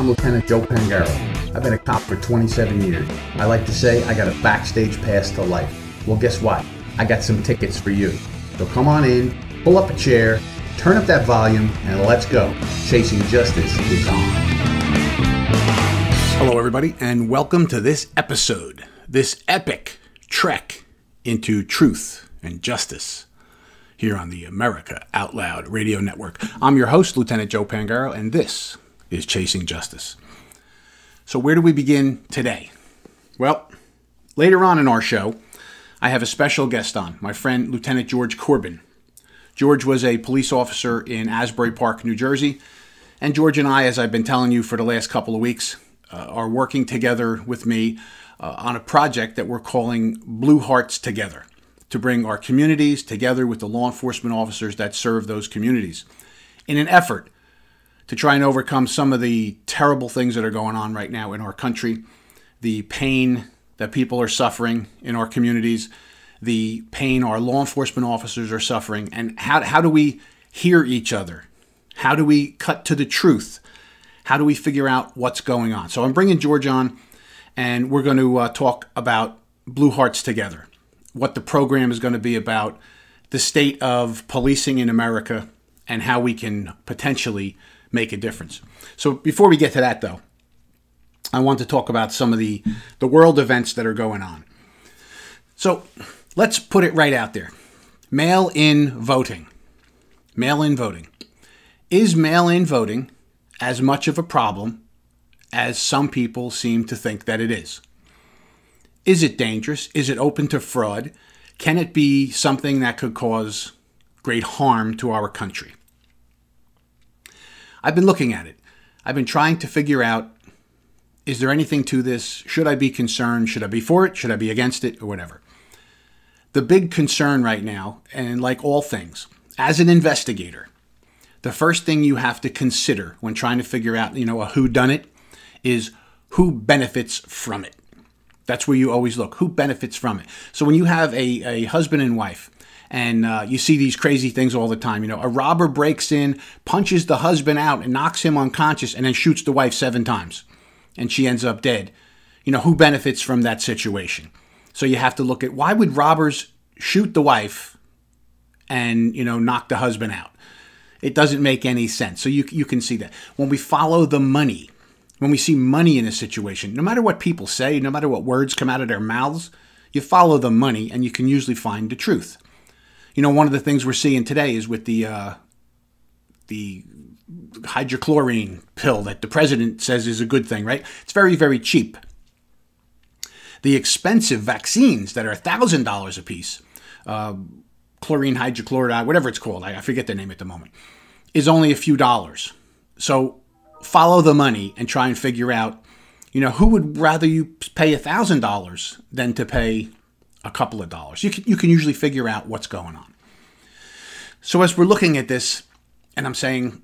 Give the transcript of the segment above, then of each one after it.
I'm Lieutenant Joe Pangaro. I've been a cop for 27 years. I like to say I got a backstage pass to life. Well, guess what? I got some tickets for you. So come on in, pull up a chair, turn up that volume, and let's go. Chasing Justice is on. Hello, everybody, and welcome to this episode, this epic trek into truth and justice here on the America Out Loud Radio Network. I'm your host, Lieutenant Joe Pangaro, and this is Chasing Justice. So where do we begin today? Well, later on in our show, I have a special guest on, my friend Lieutenant George Corbin. George was a police officer in Asbury Park, New Jersey, and George and I, as I've been telling you for the last couple of weeks, are working together with me on a project that we're calling Blue Hearts Together, to bring our communities together with the law enforcement officers that serve those communities in an effort to try and overcome some of the terrible things that are going on right now in our country, the pain that people are suffering in our communities, the pain our law enforcement officers are suffering, and how do we hear each other? How do we cut to the truth? How do we figure out what's going on? So I'm bringing George on, and we're going to talk about Blue Hearts Together, what the program is going to be about, the state of policing in America, and how we can potentially make a difference. So before we get to that, though, I want to talk about some of the world events that are going on. So let's put it right out there. Mail-in voting. Mail-in voting. Is mail-in voting as much of a problem as some people seem to think that it is? Is it dangerous? Is it open to fraud? Can it be something that could cause great harm to our country? I've been looking at it. I've been trying to figure out, is there anything to this? Should I be concerned? Should I be for it? Should I be against it? Or whatever. The big concern right now, and like all things, as an investigator, the first thing you have to consider when trying to figure out, a whodunit, is who benefits from it. That's where you always look. Who benefits from it? So when you have a husband and wife, and you see these crazy things all the time, a robber breaks in, punches the husband out, and knocks him unconscious, and then shoots the wife 7 times, and she ends up dead. Who benefits from that situation? So you have to look at, why would robbers shoot the wife and, knock the husband out? It doesn't make any sense. So you can see that. When we follow the money, when we see money in a situation, no matter what people say, no matter what words come out of their mouths, you follow the money and you can usually find the truth. One of the things we're seeing today is with the hydrochlorine pill that the president says is a good thing, right? It's very, very cheap. The expensive vaccines that are $1,000 a piece, chlorine hydrochloride, whatever it's called, I forget the name at the moment, is only a few dollars. So follow the money and try and figure out, who would rather you pay $1,000 than to pay a couple of dollars. You can usually figure out what's going on. So as we're looking at this, and I'm saying,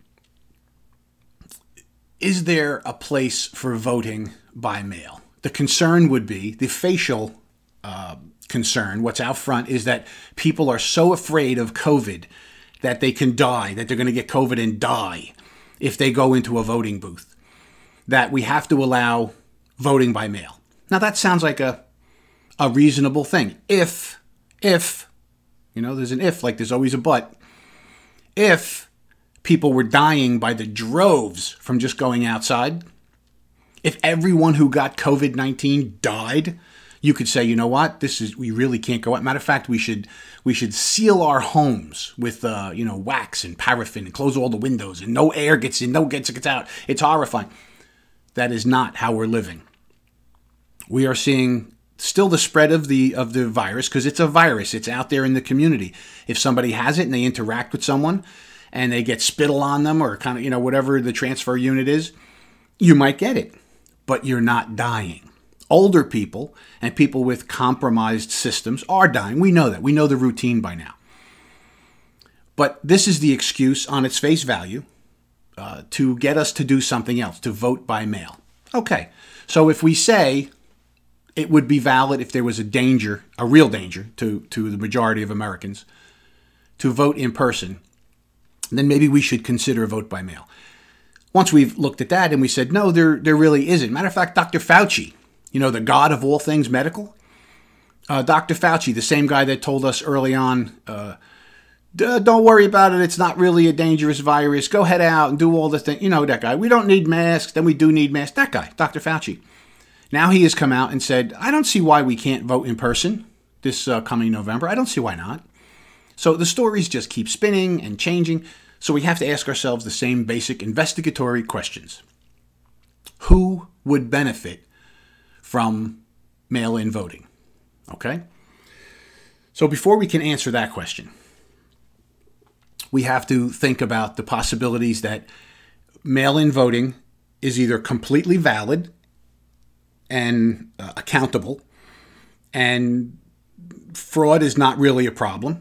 is there a place for voting by mail? The concern would be, the facial concern, what's out front, is that people are so afraid of COVID that they can die, that they're going to get COVID and die if they go into a voting booth, that we have to allow voting by mail. Now that sounds like a reasonable thing. If, there's an if, like there's always a but. If people were dying by the droves from just going outside, if everyone who got COVID-19 died, you could say, what, we really can't go out. Matter of fact, we should seal our homes with, wax and paraffin and close all the windows and no air gets in, no gets out. It's horrifying. That is not how we're living. We are seeing still the spread of the virus, because it's a virus. It's out there in the community. If somebody has it and they interact with someone and they get spittle on them or kind of, whatever the transfer unit is, you might get it, but you're not dying. Older people and people with compromised systems are dying. We know that. We know the routine by now. But this is the excuse on its face value to get us to do something else, to vote by mail. Okay, so if we say it would be valid if there was a real danger to the majority of Americans to vote in person, then maybe we should consider a vote by mail. once we've looked at that and we said, no, there really isn't. Matter of fact, Dr. Fauci, the god of all things medical, Dr. Fauci, the same guy that told us early on, don't worry about it. It's not really a dangerous virus. Go head out and do all the things. That guy. We don't need masks. Then we do need masks. That guy, Dr. Fauci. Now he has come out and said, I don't see why we can't vote in person this coming November. I don't see why not. So the stories just keep spinning and changing. So we have to ask ourselves the same basic investigatory questions. Who would benefit from mail-in voting? Okay? So before we can answer that question, we have to think about the possibilities that mail-in voting is either completely valid and accountable, and fraud is not really a problem,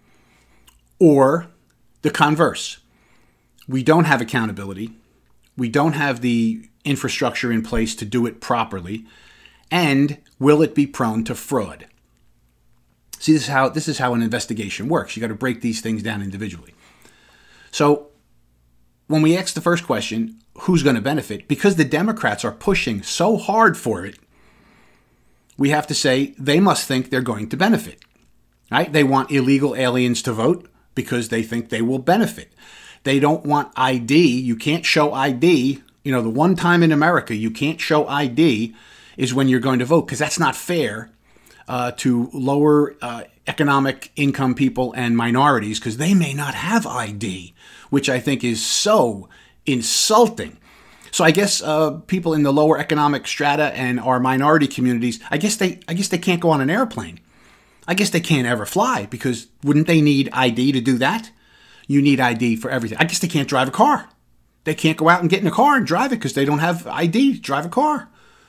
or the converse. We don't have accountability. We don't have the infrastructure in place to do it properly. And will it be prone to fraud? See, this is how an investigation works. You got to break these things down individually. So when we ask the first question, who's going to benefit? Because the Democrats are pushing so hard for it, we have to say they must think they're going to benefit. Right? They want illegal aliens to vote because they think they will benefit. They don't want ID. You can't show ID. The one time in America you can't show ID is when you're going to vote, because that's not fair to lower economic income people and minorities, because they may not have ID, which I think is so insulting. So I guess people in the lower economic strata and our minority communities, I guess they can't go on an airplane. I guess they can't ever fly, because wouldn't they need ID to do that? You need ID for everything. I guess they can't drive a car. They can't go out and get in a car and drive it because they don't have ID to drive a car.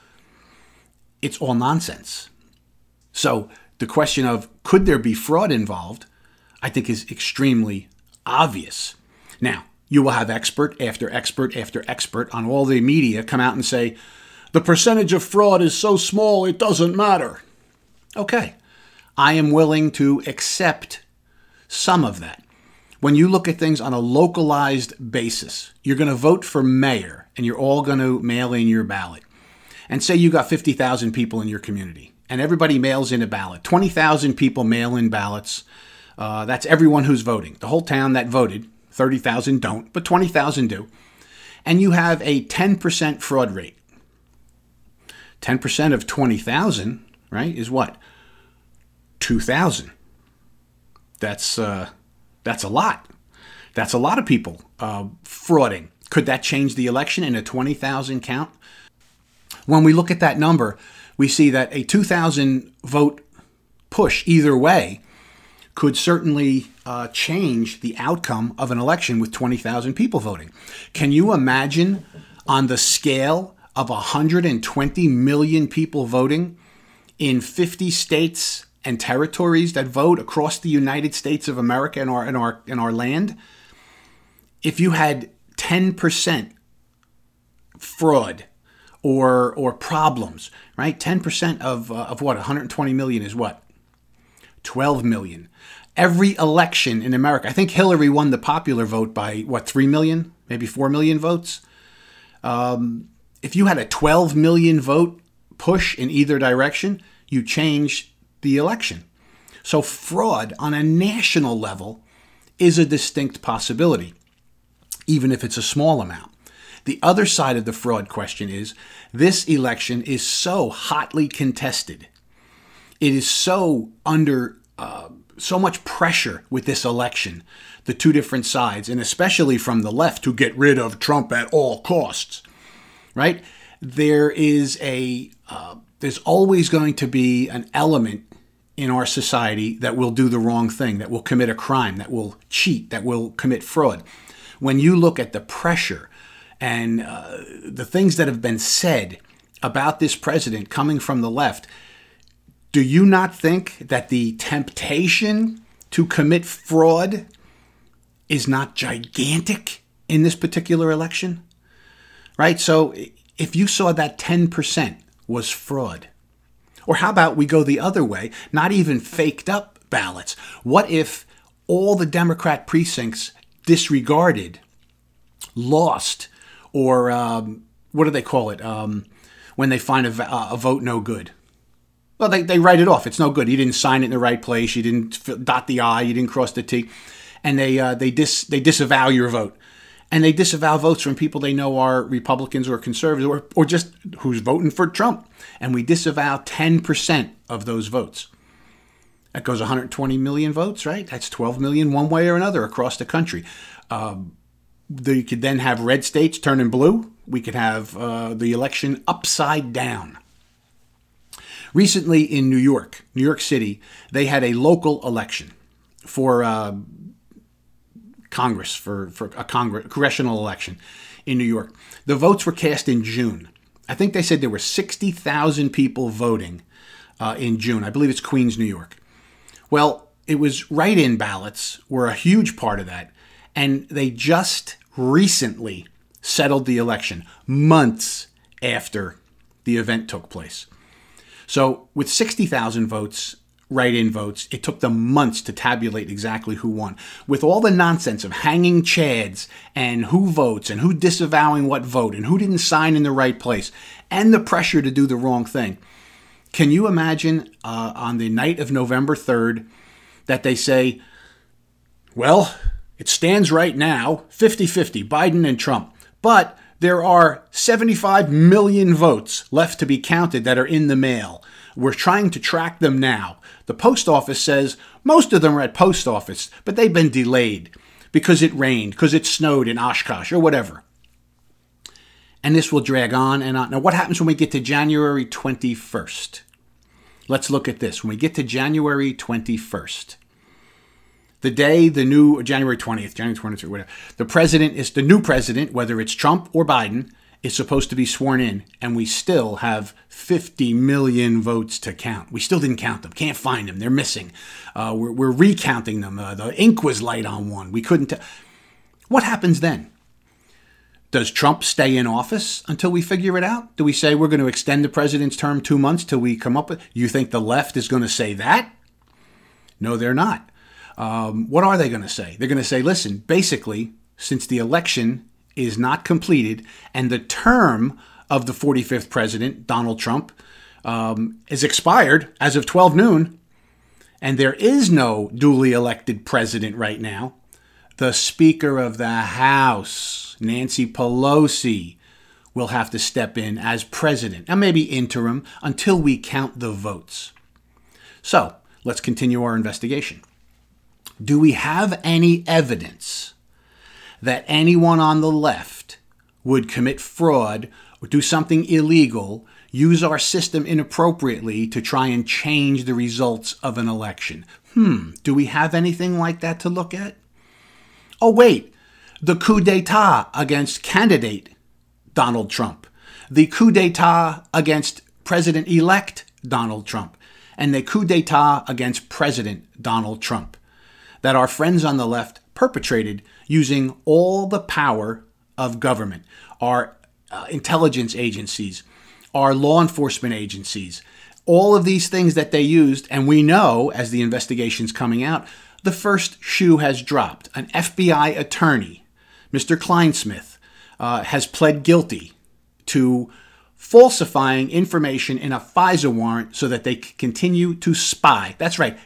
It's all nonsense. So the question of could there be fraud involved, I think is extremely obvious. Now, you will have expert after expert after expert on all the media come out and say, the percentage of fraud is so small it doesn't matter. Okay, I am willing to accept some of that. When you look at things on a localized basis, you're going to vote for mayor and you're all going to mail in your ballot. And say you got 50,000 people in your community and everybody mails in a ballot. 20,000 people mail in ballots. That's everyone who's voting. The whole town that voted, 30,000 don't, but 20,000 do. And you have a 10% fraud rate. 10% of 20,000, right, is what? 2,000. That's a lot. That's a lot of people frauding. Could that change the election in a 20,000 count? When we look at that number, we see that a 2,000 vote push either way could certainly change the outcome of an election with 20,000 people voting. Can you imagine on the scale of 120 million people voting in 50 states and territories that vote across the United States of America in our land? If you had 10% fraud or problems, right? 10% of what? 120 million is what? 12 million. Every election in America, I think Hillary won the popular vote by, 3 million? Maybe 4 million votes? If you had a 12 million vote push in either direction, you change the election. So fraud on a national level is a distinct possibility, even if it's a small amount. The other side of the fraud question is this election is so hotly contested. It is so under so much pressure with this election, the two different sides, and especially from the left to get rid of Trump at all costs, right? There is there's always going to be an element in our society that will do the wrong thing, that will commit a crime, that will cheat, that will commit fraud. When you look at the pressure and the things that have been said about this president coming from the left, do you not think that the temptation to commit fraud is not gigantic in this particular election? Right? So if you saw that 10% was fraud, or how about we go the other way, not even faked up ballots? What if all the Democrat precincts disregarded, lost, Or what do they call it when they find a vote no good? Well, they write it off. It's no good. You didn't sign it in the right place. You didn't dot the I. You didn't cross the T. And they disavow your vote. And they disavow votes from people they know are Republicans or conservatives or just who's voting for Trump. And we disavow 10% of those votes. That goes 120 million votes, right? That's 12 million one way or another across the country. You could then have red states turning blue. We could have the election upside down. Recently in New York City, they had a local election for Congress, for a congressional election in New York. The votes were cast in June. I think they said there were 60,000 people voting in June. I believe it's Queens, New York. Well, it was write-in ballots were a huge part of that, and they just recently settled the election, months after the event took place. So with 60,000 votes, write-in votes, it took them months to tabulate exactly who won. With all the nonsense of hanging chads and who votes and who disavowing what vote and who didn't sign in the right place and the pressure to do the wrong thing. Can you imagine on the night of November 3rd that they say, well, it stands right now 50-50, Biden and Trump, but there are 75 million votes left to be counted that are in the mail. We're trying to track them now. The post office says most of them are at post office, but they've been delayed because it rained, because it snowed in Oshkosh or whatever. And this will drag on and on. Now, what happens when we get to January 21st? Let's look at this. When we get to January 21st, the day January 20th, January 23rd, whatever, the new president, whether it's Trump or Biden, is supposed to be sworn in, and we still have 50 million votes to count. We still didn't count them. Can't find them. They're missing. We're recounting them. The ink was light on one. We couldn't tell. What happens then? Does Trump stay in office until we figure it out? Do we say we're going to extend the president's term 2 months till we come up with? You think the left is going to say that? No, they're not. What are they going to say? They're going to say, listen, basically, since the election is not completed and the term of the 45th president, Donald Trump, is expired as of 12 noon, and there is no duly elected president right now, the Speaker of the House, Nancy Pelosi, will have to step in as president, and maybe interim, until we count the votes. So, let's continue our investigation. Do we have any evidence that anyone on the left would commit fraud or do something illegal, use our system inappropriately to try and change the results of an election? Do we have anything like that to look at? Oh, wait, the coup d'etat against candidate Donald Trump, the coup d'etat against President-elect Donald Trump, and the coup d'etat against President Donald Trump that our friends on the left perpetrated using all the power of government, our intelligence agencies, our law enforcement agencies, all of these things that they used. And we know, as the investigation's coming out, the first shoe has dropped. An FBI attorney, Mr. Kleinsmith, has pled guilty to falsifying information in a FISA warrant so that they can continue to spy. That's right,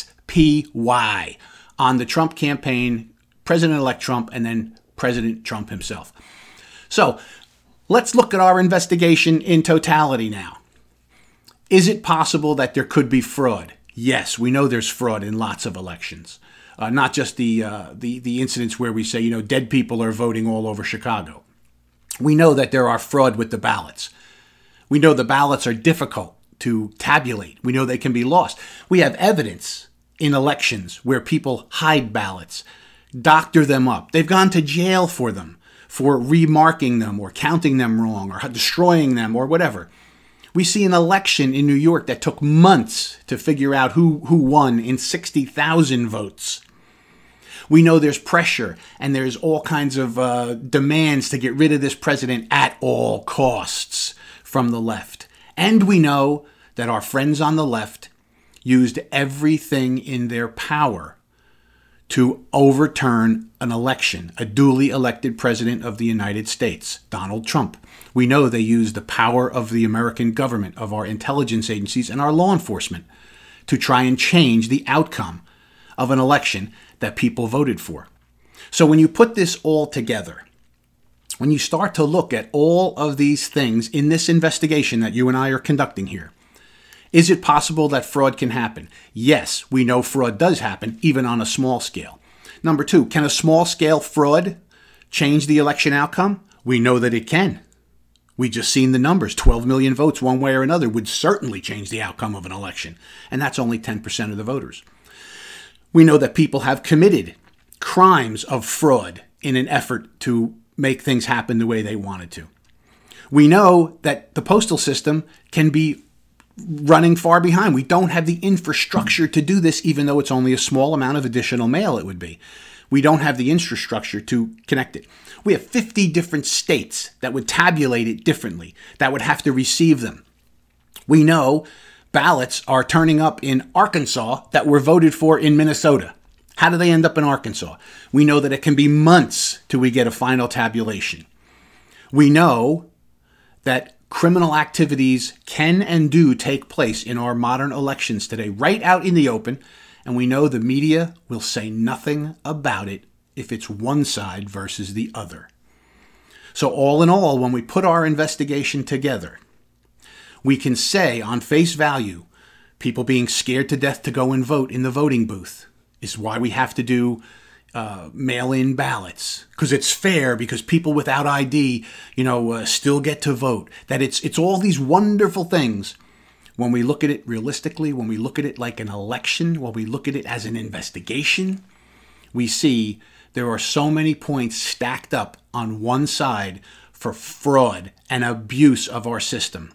SPY, on the Trump campaign, President-elect Trump, and then President Trump himself. So let's look at our investigation in totality now. Is it possible that there could be fraud? Yes, we know there's fraud in lots of elections, not just the incidents where we say, dead people are voting all over Chicago. We know that there are fraud with the ballots. We know the ballots are difficult to tabulate. We know they can be lost. We have evidence in elections where people hide ballots, doctor them up. They've gone to jail for them, for remarking them or counting them wrong or destroying them or whatever. We see an election in New York that took months to figure out who won in 60,000 votes. We know there's pressure and there's all kinds of demands to get rid of this president at all costs from the left. And we know that our friends on the left used everything in their power to overturn an election, a duly elected president of the United States, Donald Trump. We know they used the power of the American government, of our intelligence agencies and our law enforcement to try and change the outcome of an election that people voted for. So when you put this all together, when you start to look at all of these things in this investigation that you and I are conducting here, is it possible that fraud can happen? Yes, we know fraud does happen, even on a small scale. Number two, can a small scale fraud change the election outcome? We know that it can. We just seen the numbers. 12 million votes one way or another would certainly change the outcome of an election. And that's only 10% of the voters. We know that people have committed crimes of fraud in an effort to make things happen the way they wanted to. We know that the postal system can be running far behind. We don't have the infrastructure to do this, even though it's only a small amount of additional mail it would be. We don't have the infrastructure to connect it. We have 50 different states that would tabulate it differently, that would have to receive them. We know ballots are turning up in Arkansas that were voted for in Minnesota. How do they end up in Arkansas? We know that it can be months till we get a final tabulation. We know that criminal activities can and do take place in our modern elections today, right out in the open, and we know the media will say nothing about it if it's one side versus the other. So all in all, when we put our investigation together, we can say on face value, people being scared to death to go and vote in the voting booth is why we have to do mail-in ballots, because it's fair, because people without ID, still get to vote. That it's all these wonderful things. When we look at it realistically, when we look at it like an election, when we look at it as an investigation, we see there are so many points stacked up on one side for fraud and abuse of our system.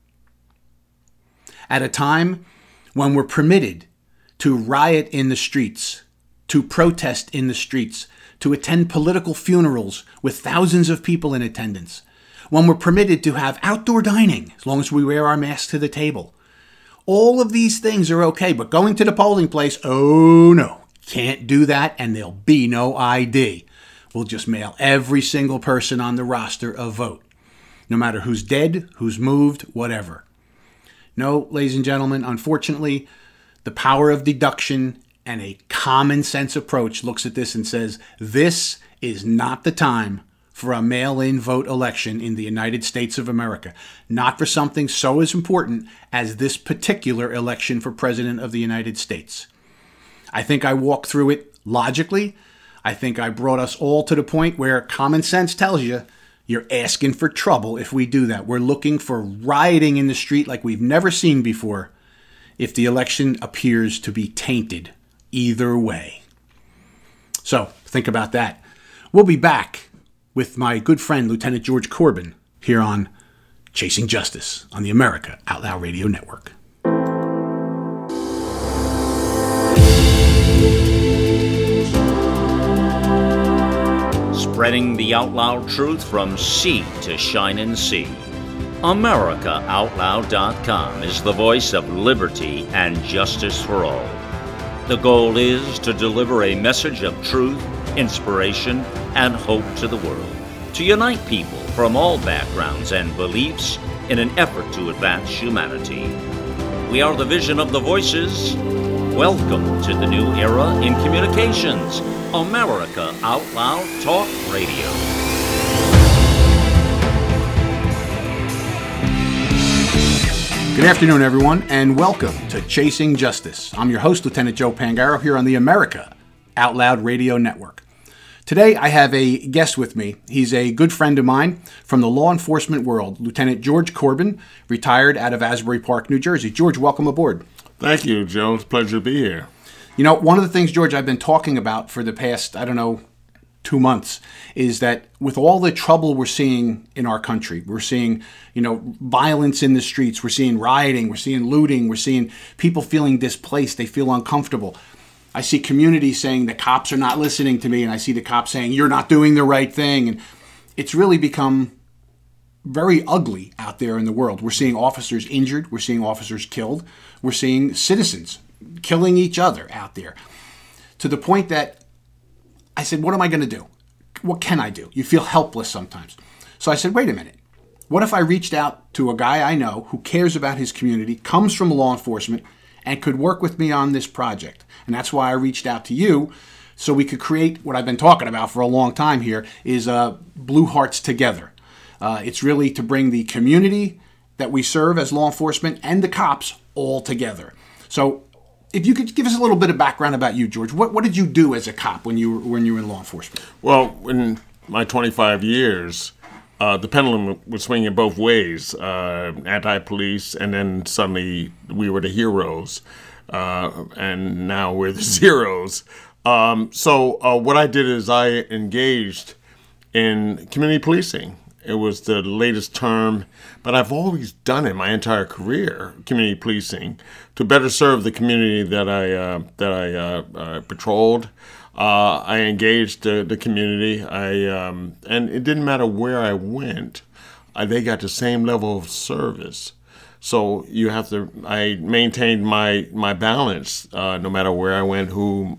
At a time when we're permitted to riot in the streets, to protest in the streets, to attend political funerals with thousands of people in attendance, when we're permitted to have outdoor dining, as long as we wear our masks to the table. All of these things are okay, but going to the polling place, oh no, can't do that, and there'll be no ID. We'll just mail every single person on the roster a vote, no matter who's dead, who's moved, whatever. No, ladies and gentlemen, unfortunately, the power of deduction and a common sense approach looks at this and says, this is not the time for a mail-in vote election in the United States of America. Not for something so as important as this particular election for President of the United States. I think I walked through it logically. I think I brought us all to the point where common sense tells you you're asking for trouble if we do that. We're looking for rioting in the street like we've never seen before if the election appears to be tainted either way. So think about that. We'll be back with my good friend, Lieutenant George Corbin, here on Chasing Justice on the America Out Loud Radio Network. Spreading the out loud truth from sea to shining sea. AmericaOutloud.com is the voice of liberty and justice for all. The goal is to deliver a message of truth, inspiration, and hope to the world, to unite people from all backgrounds and beliefs in an effort to advance humanity. We are the vision of the voices. Welcome to the new era in communications, America Out Loud Talk Radio. Good afternoon, everyone, and welcome to Chasing Justice. I'm your host, Lieutenant Joe Pangaro, here on the America Out Loud Radio Network. Today, I have a guest with me. He's a good friend of mine from the law enforcement world, Lieutenant George Corbin, retired out of Asbury Park, New Jersey. George, welcome aboard. Thank you, Joe. It's a pleasure to be here. You know, one of the things, George, I've been talking about for the past, 2 months, is that with all the trouble we're seeing in our country, we're seeing, violence in the streets, we're seeing rioting, we're seeing looting, we're seeing people feeling displaced, they feel uncomfortable. I see communities saying the cops are not listening to me, and I see the cops saying you're not doing the right thing, and it's really become very ugly out there in the world. We're seeing officers injured, we're seeing officers killed, we're seeing citizens killing each other out there, to the point that said, what am I going to do? What can I do? You feel helpless sometimes. So I said, wait a minute. What if I reached out to a guy I know who cares about his community, comes from law enforcement, and could work with me on this project? And that's why I reached out to you, so we could create what I've been talking about for a long time here, is Blue Hearts Together. It's really to bring the community that we serve as law enforcement and the cops all together. So if you could give us a little bit of background about you, George. What did you do as a cop when you were in law enforcement? Well, in my 25 years, the pendulum was swinging both ways, anti-police, and then suddenly we were the heroes, and now we're the zeros. So what I did is I engaged in community policing. It was the latest term, but I've always done it my entire career, community policing, to better serve the community that I patrolled. I engaged the community. And it didn't matter where I went. They got the same level of service. So I maintained my balance no matter where I went, who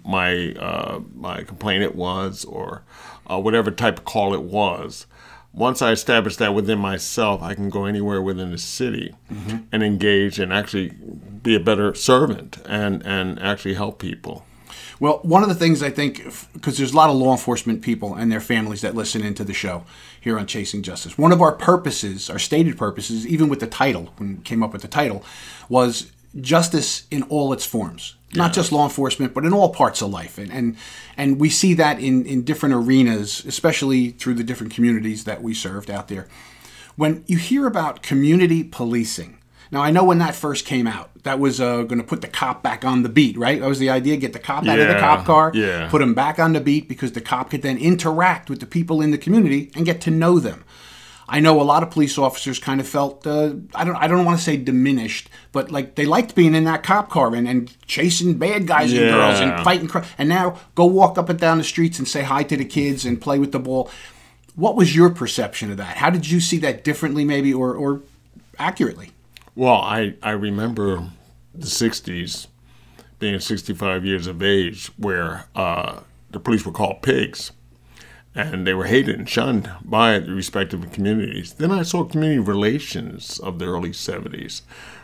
my complainant was, or whatever type of call it was. Once I established that within myself, I can go anywhere within the city and engage and actually be a better servant and actually help people. Well, one of the things I think, because there's a lot of law enforcement people and their families that listen into the show here on Chasing Justice, one of our purposes, our stated purposes, even with the title, when we came up with the title, was justice in all its forms. Not just law enforcement, but in all parts of life. And we see that in different arenas, especially through the different communities that we served out there. When you hear about community policing, now I know when that first came out, that was going to put the cop back on the beat, right? That was the idea, get the cop out of the cop car, put him back on the beat, because the cop could then interact with the people in the community and get to know them. I know a lot of police officers kind of felt, I don't want to say diminished, but like they liked being in that cop car and chasing bad guys and girls and fighting crime. And now go walk up and down the streets and say hi to the kids and play with the ball. What was your perception of that? How did you see that differently maybe or accurately? Well, I remember the 60s, being 65 years of age, where the police were called pigs. And they were hated and shunned by the respective communities. Then I saw community relations of the early 70s,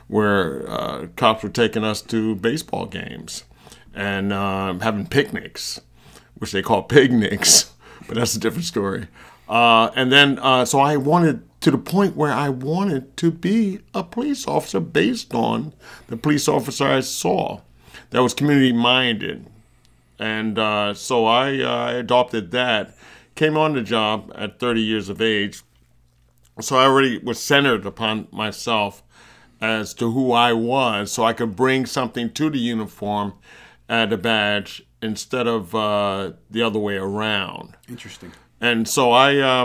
where cops were taking us to baseball games and having picnics, which they call picnics, but that's a different story. And then, so I wanted, to the point where I wanted to be a police officer based on the police officer I saw that was community-minded. And so I adopted that. Came on the job at 30 years of age, so I already was centered upon myself as to who I was, so I could bring something to the uniform and the badge instead of the other way around. Interesting. And so I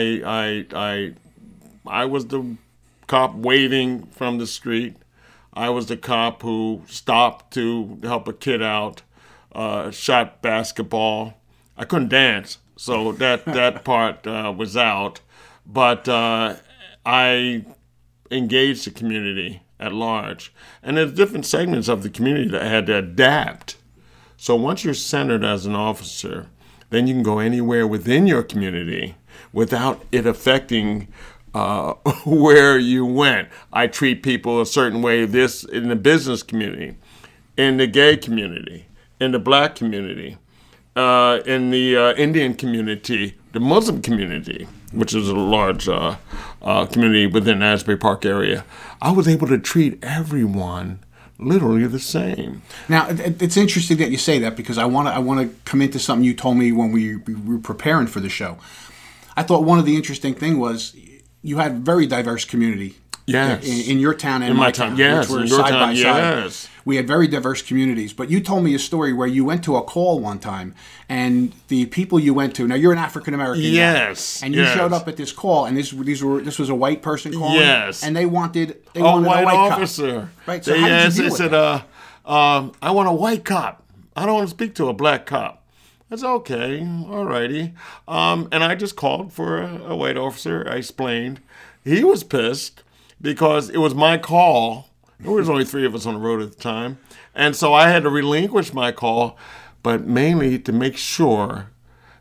was the cop waving from the street. I was the cop who stopped to help a kid out, shot basketball. I couldn't dance. So that part was out. But I engaged the community at large. And there's different segments of the community that had to adapt. So once you're centered as an officer, then you can go anywhere within your community without it affecting where you went. I treat people a certain way, this in the business community, in the gay community, in the black community, in the Indian community, the Muslim community, which is a large community within the Asbury Park area. I was able to treat everyone literally the same. Now, it's interesting that you say that, because I want to come into something you told me when we were preparing for the show. I thought one of the interesting thing was you had a very diverse community. Yes. In your town and my town, yes, which were in your side town, by side. yes. We had very diverse communities. But you told me a story where you went to a call one time, and the people you went to, now you're an African-American yes, guy, and you yes. showed up at this call, and this was a white person calling? Yes. And they wanted a white white officer. Cop. Right, so how did you deal with said, that? I want a white cop. I don't want to speak to a black cop. That's okay, all righty. And I just called for a white officer. I explained. He was pissed because it was my call. There was only 3 of us on the road at the time. And so I had to relinquish my call, but mainly to make sure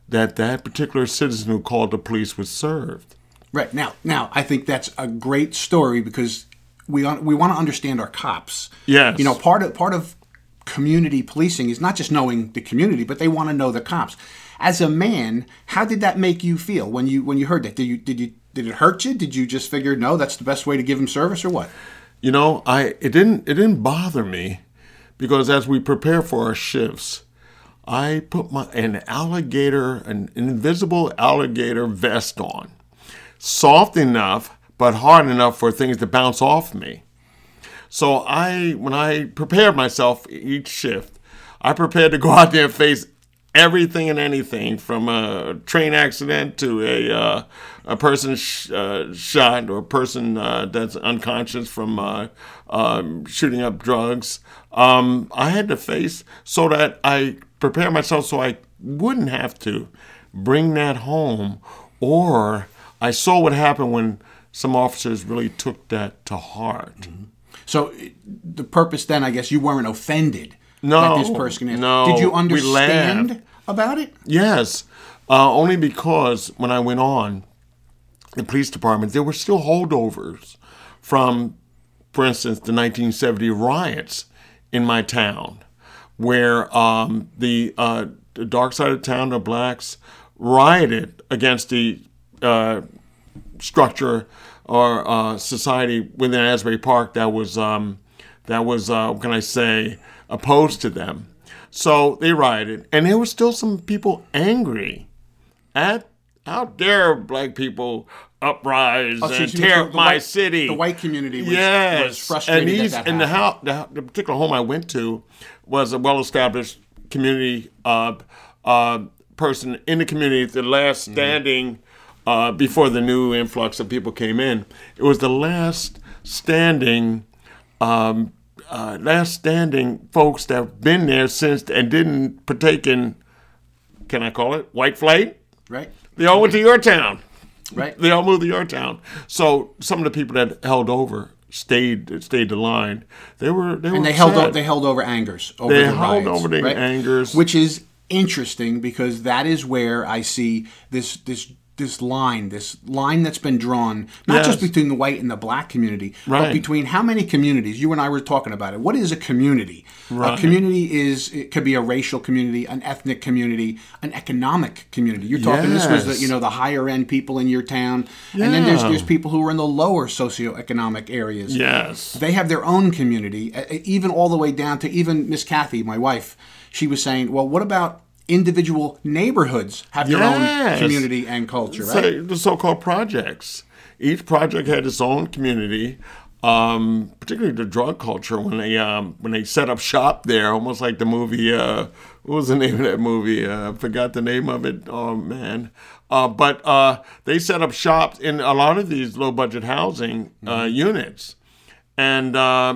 that particular citizen who called the police was served. Right. Now, I think that's a great story because we want to understand our cops. Yes. You know, part of community policing is not just knowing the community, but they want to know the cops. As a man, how did that make you feel when you heard that? Did it hurt you? Did you just figure, no, that's the best way to give them service, or what? You know, it didn't bother me, because as we prepare for our shifts, I put an invisible alligator vest on, soft enough but hard enough for things to bounce off me. So when I prepared myself each shift, I prepared to go out there and face everything and anything, from a train accident to a person shot, or a person that's unconscious from shooting up drugs. I had to face, so that I prepared myself so I wouldn't have to bring that home. Or I saw what happened when some officers really took that to heart. Mm-hmm. So the purpose then, I guess, you weren't offended no, that this person is. No, did you understand about it? Yes, only because when I went on the police department, there were still holdovers from, for instance, the 1970 riots in my town, where the dark side of town, the blacks, rioted against the structure or society within Asbury Park that was what can I say, opposed to them. So they rioted, and there were still some people angry at how dare black people uprise and tear up my city. The white community was frustrated at that and the particular home I went to was a well-established community person in the community, the last standing before the new influx of people came in. It was the last standing folks that have been there since and didn't partake in, can I call it, white flight? Right. They all went to your town. Right. They all moved to your town. So some of the people that held over stayed the line. They held over angers. They held over the angers, which is interesting, because that is where I see this line that's been drawn, not just between the white and the black community, but between how many communities. You and I were talking about it. What is a community? Right. A community it could be a racial community, an ethnic community, an economic community. You're talking, this was the higher end people in your town, and then there's people who are in the lower socioeconomic areas. Yes. They have their own community, even all the way down to even Miss Kathy, my wife. She was saying, well, what about individual neighborhoods have their own community and culture, right? So, the so-called projects. Each project had its own community, particularly the drug culture. When they set up shop there, almost like the movie. What was the name of that movie? I forgot the name of it. Oh man! But they set up shops in a lot of these low-budget housing units. And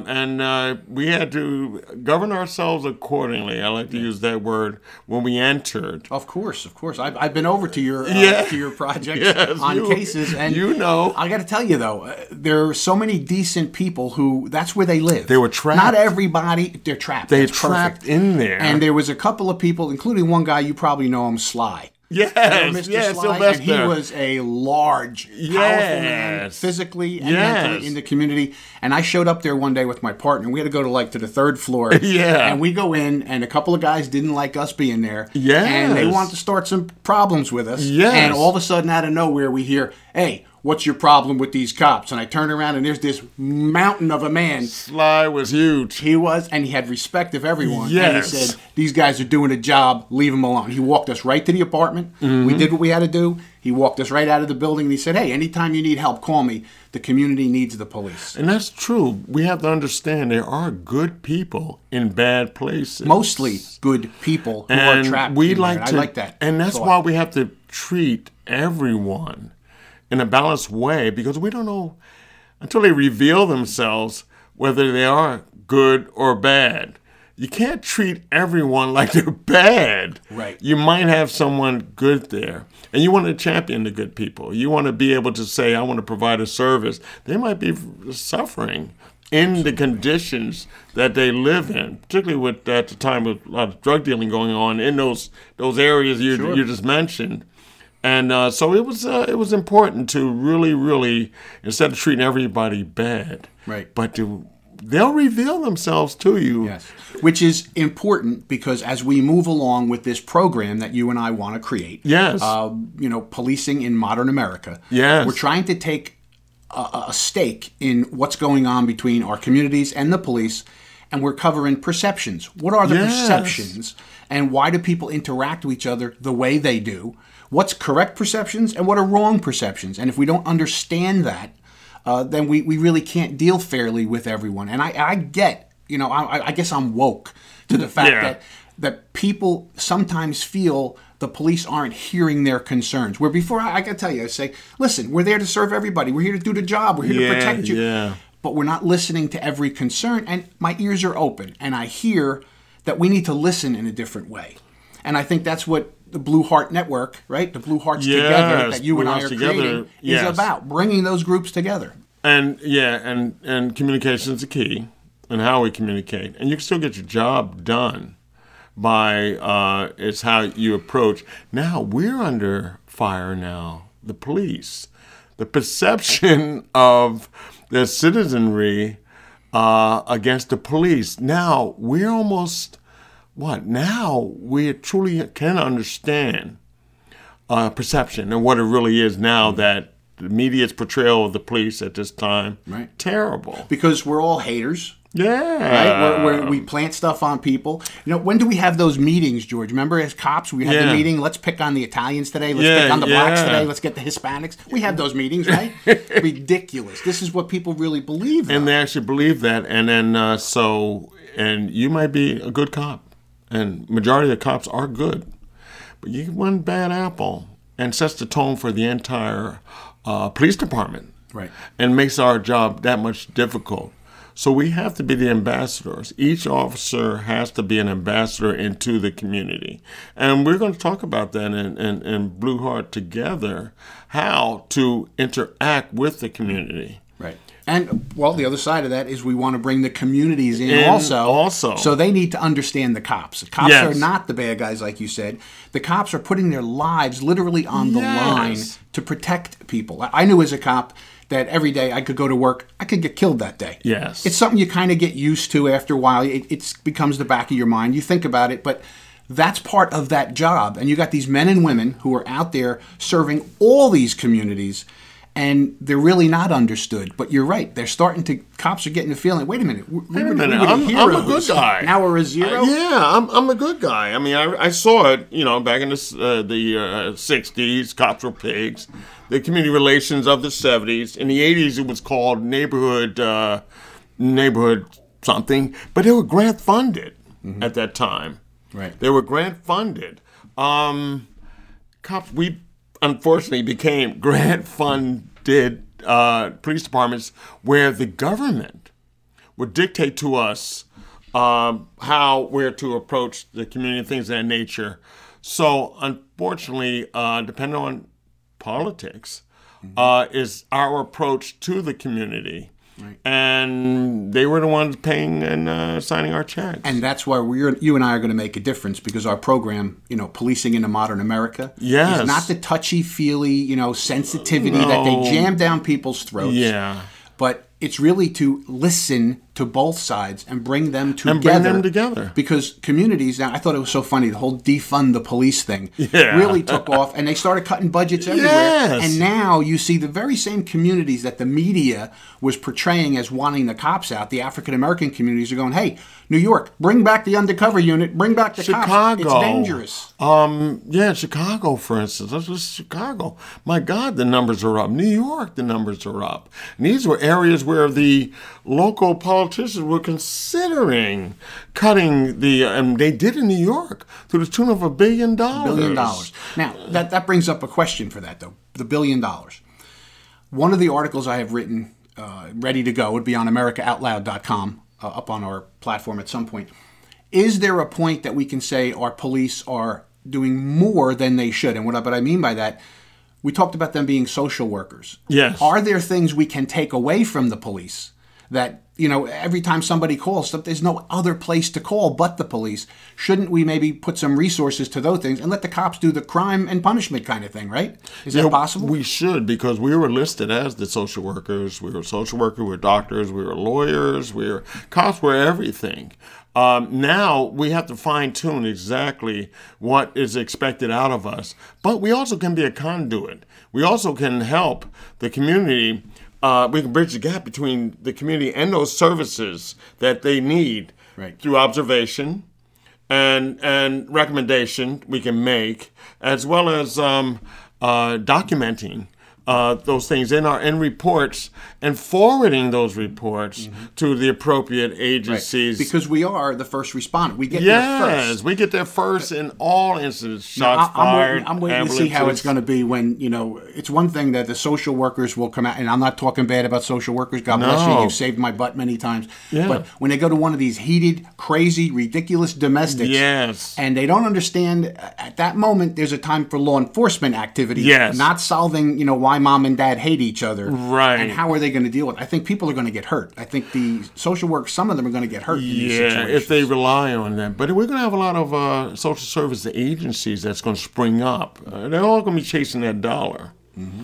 we had to govern ourselves accordingly. I like to use that word when we entered. Of course. I've been over to your projects on cases, and I got to tell you though, there are so many decent people who that's where they live. They were trapped. Not everybody. They're trapped. They're trapped in there. And there was a couple of people, including one guy you probably know him, Sly. Yes, Sly, Sylvester. And he was a large, powerful man, physically and mentally in the community. And I showed up there one day with my partner. We had to go to the third floor. And we go in, and a couple of guys didn't like us being there. And they wanted to start some problems with us. And all of a sudden, out of nowhere, we hear, hey, what's your problem with these cops? And I turned around, and there's this mountain of a man. Sly was huge. He was, and he had respect of everyone. And he said, these guys are doing a job, leave them alone. He walked us right to the apartment. We did what we had to do. He walked us right out of the building, and he said, hey, anytime you need help, call me. The community needs the police. And that's true. We have to understand there are good people in bad places. Mostly good people who are trapped in there. I like that. And that's why we have to treat everyone in a balanced way, because we don't know until they reveal themselves whether they are good or bad. You can't treat everyone like they're bad. Right. You might have someone good there, and you want to champion the good people. You want to be able to say, I want to provide a service. They might be suffering in the conditions that they live in, particularly with at the time with a lot of drug dealing going on in those areas you just mentioned. And so it was important to really, instead of treating everybody bad, right, but they'll reveal themselves to you. Yes, which is important because as we move along with this program that you and I want to create, yes, policing in modern America, yes, we're trying to take a stake in what's going on between our communities and the police, and we're covering perceptions. What are the perceptions, and why do people interact with each other the way they do? What's correct perceptions and what are wrong perceptions? And if we don't understand that, then we really can't deal fairly with everyone. And I get, I guess I'm woke to the fact that people sometimes feel the police aren't hearing their concerns. Where before, I got to tell you, I say, listen, we're there to serve everybody. We're here to do the job. We're here to protect you. Yeah. But we're not listening to every concern. And my ears are open. And I hear that we need to listen in a different way. And I think that's what the Blue Heart Network, right? The Blue Hearts Together that you and I are creating is about, bringing those groups together. And and communication is the key, and how we communicate. And you can still get your job done by it's how you approach. Now we're under fire now, the police. The perception of the citizenry against the police. Now we're almost, now we truly can understand perception and what it really is now that the media's portrayal of the police at this time, terrible. Because we're all haters. Yeah. Right? We plant stuff on people. When do we have those meetings, George? Remember as cops, we had the meeting, let's pick on the Italians today, let's pick on the blacks today, let's get the Hispanics. We had those meetings, right? Ridiculous. This is what people really believe. And they actually believe that. And then, and you might be a good cop. And majority of the cops are good. But you get one bad apple and sets the tone for the entire police department. Right. And makes our job that much difficult. So we have to be the ambassadors. Each officer has to be an ambassador into the community. And we're going to talk about that in Blue Heart Together, how to interact with the community. Right. And, the other side of that is we want to bring the communities in also. So they need to understand the cops. The cops are not the bad guys, like you said. The cops are putting their lives literally on the line to protect people. I knew as a cop that every day I could go to work, I could get killed that day. Yes. It's something you kind of get used to after a while. It becomes the back of your mind. You think about it, but that's part of that job. And you got these men and women who are out there serving all these communities, and they're really not understood. But you're right. Cops are getting the feeling, wait a minute. I'm a good guy. Now we're a zero? I'm a good guy. I mean, I saw it, back in the 60s, cops were pigs. The community relations of the 70s. In the 80s, it was called neighborhood something. But they were grant funded at that time. Right. They were grant funded. Cops, we unfortunately became grant funded police departments where the government would dictate to us how we're to approach the community and things of that nature. So unfortunately, depending on politics, is our approach to the community. Right. And they were the ones paying and signing our checks. And that's why you and I are going to make a difference, because our program, Policing into Modern America, is not the touchy-feely, sensitivity that they jam down people's throats. Yeah. But it's really to listen to both sides and bring them together. Because communities, now I thought it was so funny, the whole defund the police thing really took off, and they started cutting budgets everywhere. Yes. And now you see the very same communities that the media was portraying as wanting the cops out, the African-American communities are going, hey, New York, bring back the undercover unit, bring back the Chicago. cops. It's dangerous. Chicago, for instance. That's just Chicago. My God, the numbers are up. New York, the numbers are up. And these were areas where the local politicians were considering cutting and they did in New York to the tune of $1 billion. $1 billion. Now, that brings up a question for that, though, the $1 billion. One of the articles I have written, ready to go, would be on AmericaOutloud.com, up on our platform at some point. Is there a point that we can say our police are doing more than they should? And what I mean by that, we talked about them being social workers. Yes. Are there things we can take away from the police that, every time somebody calls, there's no other place to call but the police. Shouldn't we maybe put some resources to those things and let the cops do the crime and punishment kind of thing, right? Is that possible? We should, because we were listed as the social workers. We were social workers, we were doctors, we were lawyers, cops were everything. Now we have to fine-tune exactly what is expected out of us. But we also can be a conduit. We also can help the community. We can bridge the gap between the community and those services that they need through observation and recommendation we can make, as well as documenting those things in reports and forwarding those reports to the appropriate agencies. Right. Because we are the first responder. We get there first. Yes, we get there first in all incidents. Shots fired. I'm waiting to see how it's going to be when, it's one thing that the social workers will come out, and I'm not talking bad about social workers. God bless you. You've saved my butt many times. Yeah. But when they go to one of these heated, crazy, ridiculous domestics, and they don't understand at that moment there's a time for law enforcement activity, not solving, why mom and dad hate each other, and how are they going to deal with it. I think people are going to get hurt. I think the social work, some of them are going to get hurt in these situations. If they rely on them. But we're going to have a lot of social service agencies that's going to spring up. They're all going to be chasing that dollar.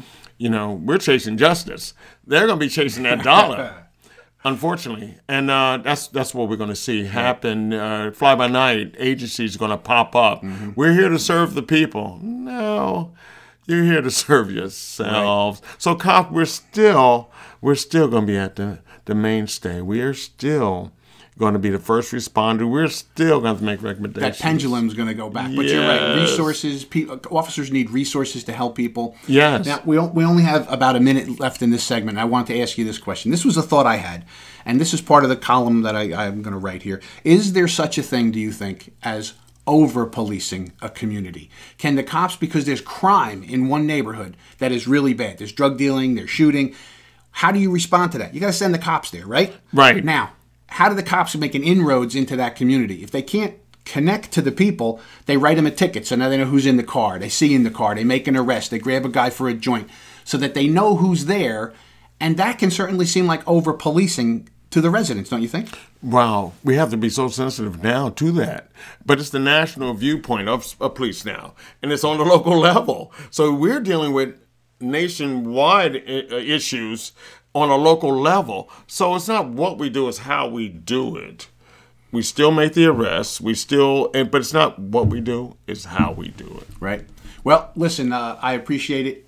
We're chasing justice. They're going to be chasing that dollar, unfortunately. And that's what we're going to see happen. Fly-by-night agencies are going to pop up. We're here to serve the people. No. You're here to serve yourselves. Right. So, cop, we're still going to be at the mainstay. We are still going to be the first responder. We're still going to make recommendations. That pendulum's going to go back. But you're right. Resources. Officers need resources to help people. Yes. Now, we only have about a minute left in this segment. I want to ask you this question. This was a thought I had, and this is part of the column that I'm going to write here. Is there such a thing, do you think, as over-policing a community? Can the cops, because there's crime in one neighborhood that is really bad, there's drug dealing, there's shooting, how do you respond to that? You got to send the cops there, right? Right. Now, how do the cops make an inroads into that community? If they can't connect to the people, they write them a ticket, so now they know who's in the car, they see in the car, they make an arrest, they grab a guy for a joint, so that they know who's there, and that can certainly seem like over-policing to the residents, don't you think? Wow, we have to be so sensitive now to that. But it's the national viewpoint of police now, and it's on the local level. So we're dealing with nationwide issues on a local level. So it's not what we do, it's how we do it. We still make the arrests, but it's not what we do, it's how we do it. Right. Well, listen, I appreciate it.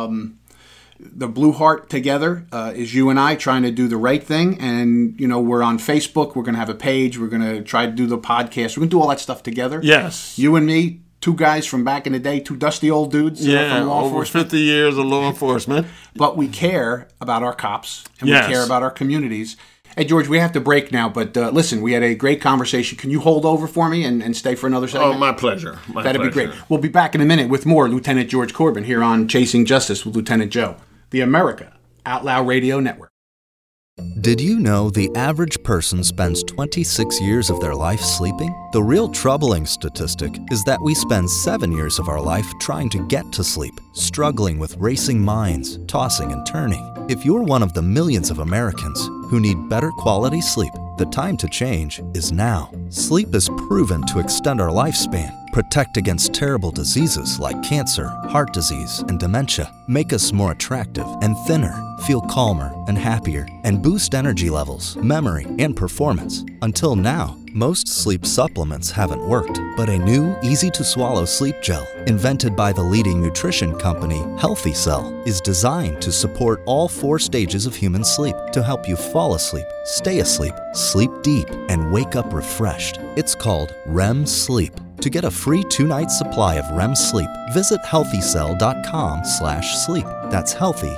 The Blue Heart together is you and I trying to do the right thing. And, we're on Facebook. We're going to have a page. We're going to try to do the podcast. We're going to do all that stuff together. Yes. You and me, two guys from back in the day, two dusty old dudes. Yeah, from law over 50 years of law enforcement. But we care about our cops and we care about our communities. Hey, George, we have to break now, but listen, we had a great conversation. Can you hold over for me and stay for another segment? Oh, my pleasure. That'd be great. We'll be back in a minute with more Lieutenant George Corbin here on Chasing Justice with Lieutenant Joe, the America Out Loud Radio Network. Did you know the average person spends 26 years of their life sleeping? The real troubling statistic is that we spend 7 years of our life trying to get to sleep, struggling with racing minds, tossing and turning. If you're one of the millions of Americans who need better quality sleep, the time to change is now. Sleep is proven to extend our lifespan, protect against terrible diseases like cancer, heart disease, and dementia, make us more attractive and thinner, feel calmer and happier, and boost energy levels, memory, and performance. Until now, most sleep supplements haven't worked, but a new, easy-to-swallow sleep gel, invented by the leading nutrition company, Healthy Cell, is designed to support all 4 stages of human sleep to help you fall asleep, stay asleep, sleep deep, and wake up refreshed. It's called REM Sleep. To get a free 2-night supply of REM sleep, visit healthycell.com/sleep. That's healthy,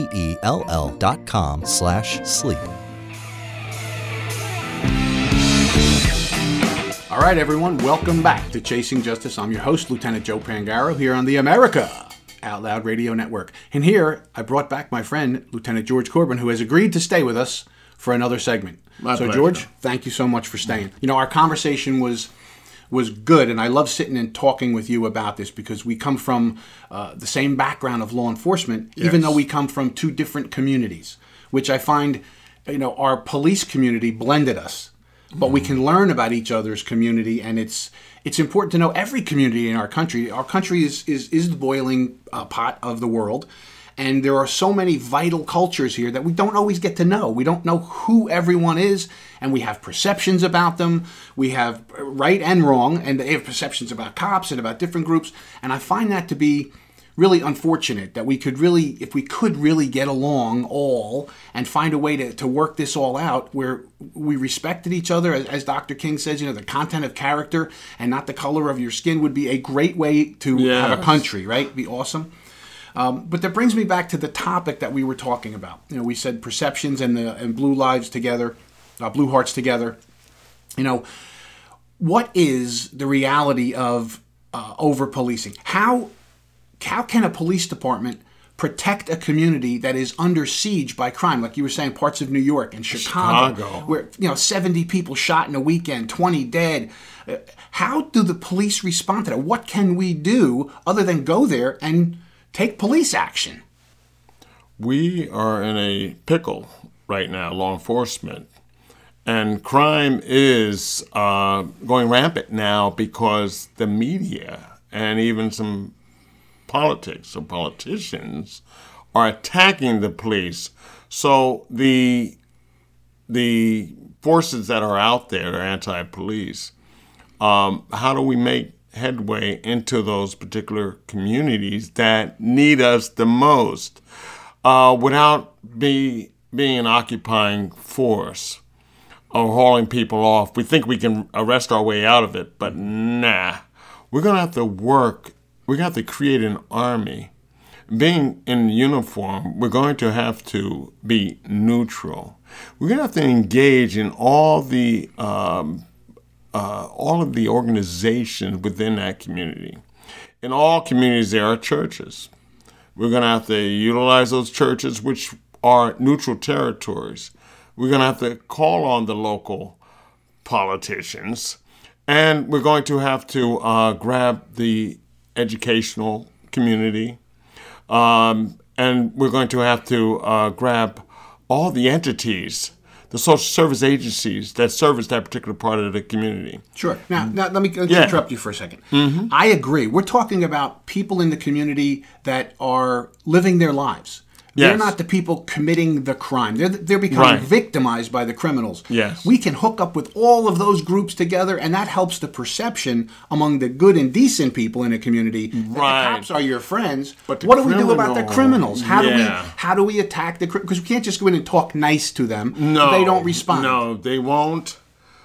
CELL.com/sleep. All right, everyone, welcome back to Chasing Justice. I'm your host, Lieutenant Joe Pangaro, here on the America Out Loud Radio Network. And here, I brought back my friend, Lieutenant George Corbin, who has agreed to stay with us for another segment. My pleasure. George, thank you so much for staying. Our conversation was good, and I love sitting and talking with you about this because we come from the same background of law enforcement, even though we come from 2 different communities, which I find our police community blended us, but we can learn about each other's community, and it's important to know every community in our country. Our country is the boiling pot of the world, and there are so many vital cultures here that we don't always get to know. We don't know who everyone is, and we have perceptions about them. We have right and wrong, and they have perceptions about cops and about different groups, and I find that to be really unfortunate, that if we could really get along all and find a way to work this all out where we respected each other, as Dr. King says, the content of character and not the color of your skin would be a great way to have a country, right? Be awesome. But that brings me back to the topic that we were talking about. We said perceptions and blue lives together, blue hearts together. What is the reality of over-policing? How can a police department protect a community that is under siege by crime? Like you were saying, parts of New York and Chicago. Where 70 people shot in a weekend, 20 dead. How do the police respond to that? What can we do other than go there and take police action? We are in a pickle right now, law enforcement. And crime is going rampant now because the media and even some politics or politicians are attacking the police. So the forces that are out there are anti-police. How do we make headway into those particular communities that need us the most without being an occupying force or hauling people off? We think we can arrest our way out of it, but nah. We're going to have to work. We're going to have to create an army. Being in uniform, we're going to have to be neutral. We're going to have to engage in all of the organizations within that community. In all communities, there are churches. We're going to have to utilize those churches, which are neutral territories. We're going to have to call on the local politicians, and we're going to have to grab the educational community, and we're going to have to grab all the entities, the social service agencies that service that particular part of the community. Sure. Now let me interrupt you for a second. Mm-hmm. I agree. We're talking about people in the community that are living their lives. Yes. They're not the people committing the crime. They're becoming victimized by the criminals. Yes. We can hook up with all of those groups together, and that helps the perception among the good and decent people in a community that the cops are your friends. But what do we do about the criminals? How do we attack the criminals? Because we can't just go in and talk nice to them if they don't respond. No, they won't.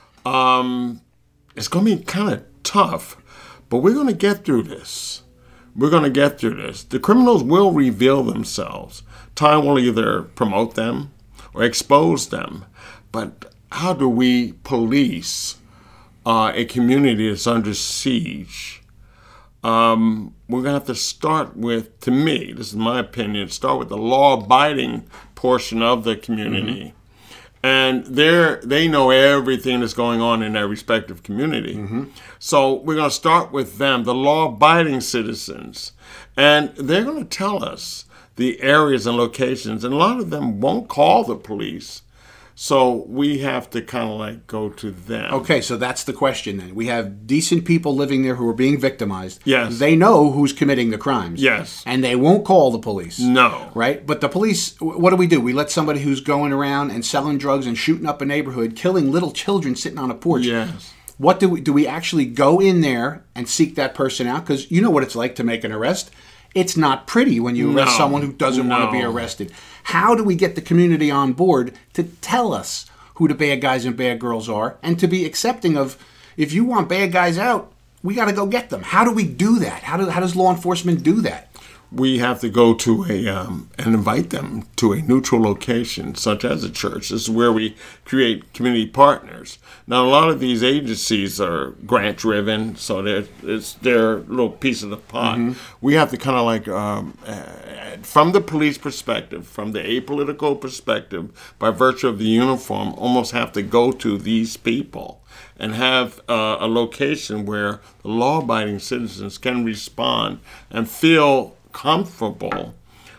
It's going to be kind of tough, but we're going to get through this. The criminals will reveal themselves. Time will either promote them or expose them. But how do we police a community that's under siege? We're going to have to start with, to me, this is my opinion, start with the law-abiding portion of the community. Mm-hmm. And they know everything that's going on in their respective community. Mm-hmm. So we're going to start with them, the law-abiding citizens. And they're going to tell us the areas and locations. And a lot of them won't call the police. So we have to kind of go to them. Okay, so that's the question then. We have decent people living there who are being victimized. Yes. They know who's committing the crimes. Yes. And they won't call the police. No. Right? But the police, what do? We let somebody who's going around and selling drugs and shooting up a neighborhood, killing little children sitting on a porch. Yes. What do we actually go in there and seek that person out? Because you know what it's like to make an arrest. It's not pretty when you arrest someone who doesn't want to be arrested. How do we get the community on board to tell us who the bad guys and bad girls are and to be accepting of, if you want bad guys out, we got to go get them? How do we do that? How does law enforcement do that? We have to go to and invite them to a neutral location, such as a church. This is where we create community partners. Now, a lot of these agencies are grant-driven, so it's their little piece of the pot. Mm-hmm. We have to kind of from the police perspective, from the apolitical perspective, by virtue of the uniform, almost have to go to these people and have a location where the law-abiding citizens can respond and feel comfortable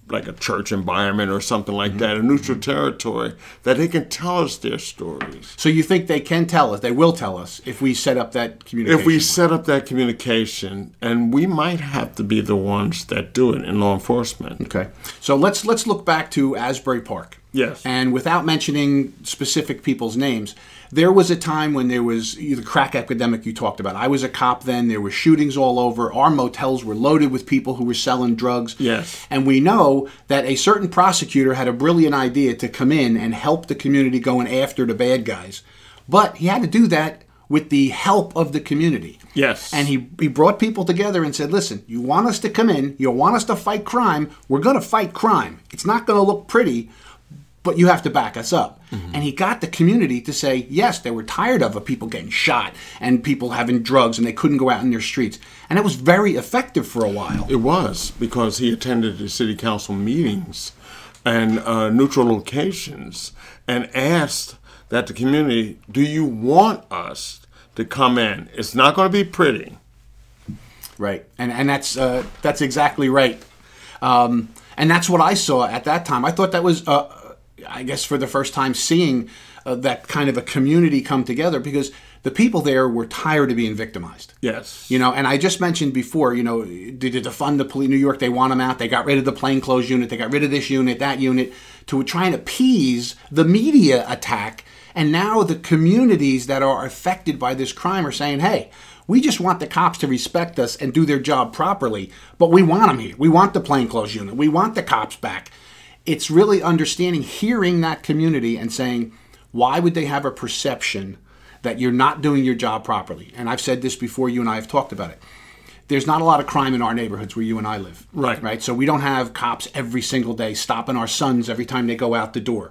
like a church environment or something like that, a neutral territory, that they can tell us their stories. So you think they can tell us, they will tell us, if we set up that communication? If we set up that communication, and we might have to be the ones that do it in law enforcement. Okay. So let's look back to Asbury Park. Yes. And without mentioning specific people's names, there was a time when there was the crack epidemic you talked about. I was a cop then. There were shootings all over. Our motels were loaded with people who were selling drugs. Yes. And we know that a certain prosecutor had a brilliant idea to come in and help the community going after the bad guys. But he had to do that with the help of the community. Yes. And he brought people together and said, listen, you want us to come in, you want us to fight crime, we're going to fight crime. It's not going to look pretty, but you have to back us up. Mm-hmm. And he got the community to say, yes, they were tired of people getting shot and people having drugs and they couldn't go out in their streets. And it was very effective for a while. It was, because he attended the city council meetings and neutral locations and asked that the community, do you want us to come in? It's not going to be pretty. Right. And that's exactly right. And that's what I saw at that time. I thought that was... I guess for the first time seeing that kind of a community come together, because the people there were tired of being victimized. Yes. And I just mentioned before, to defund the police, New York, they want them out. They got rid of the plainclothes unit. They got rid of this unit, that unit, to try and appease the media attack. And now the communities that are affected by this crime are saying, hey, we just want the cops to respect us and do their job properly, but we want them here. We want the plainclothes unit. We want the cops back. It's really understanding, hearing that community and saying, why would they have a perception that you're not doing your job properly? And I've said this before, you and I have talked about it. There's not a lot of crime in our neighborhoods where you and I live. Right. So we don't have cops every single day stopping our sons every time they go out the door.